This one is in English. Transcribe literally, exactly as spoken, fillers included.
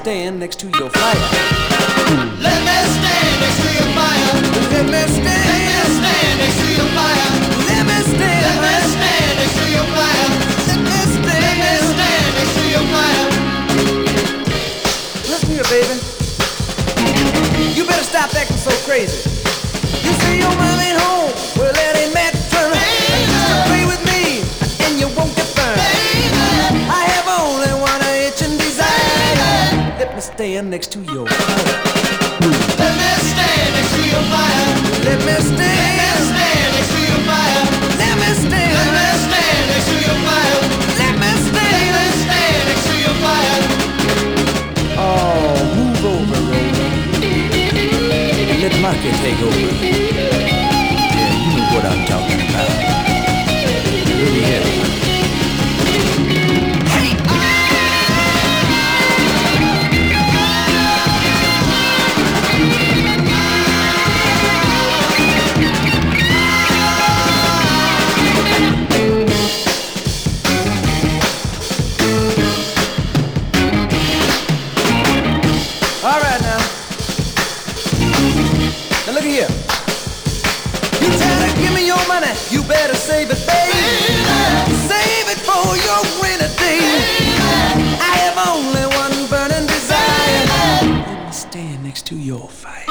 stand next to your fire. Let me stand next to your fire. Let me stand. Let me stand next to your fire. Let me stand. Let me stand next to your fire. Let me stand. Let me stand next to your fire. Listen here, baby. You better stop acting so crazy. You say your mom ain't home. Well, that ain't Matt Turner. Just play with me, and you won't get burned. I have only one itch and desire. Let me stand next to your fire. Let me stand next to your fire. Let me stand. Let me stand next to your fire. Let me stand. Let me stand next to your fire. Let me stand. Let me stand next to your fire. Oh, move over, Rover. And let Marky take over. Yeah, you know what I'm talking about. Look here. All right now. Now look here. You try to give me your money, you better save it, baby. Save it for your rainy day. I have only one burning desire. Let me stand next to your fire.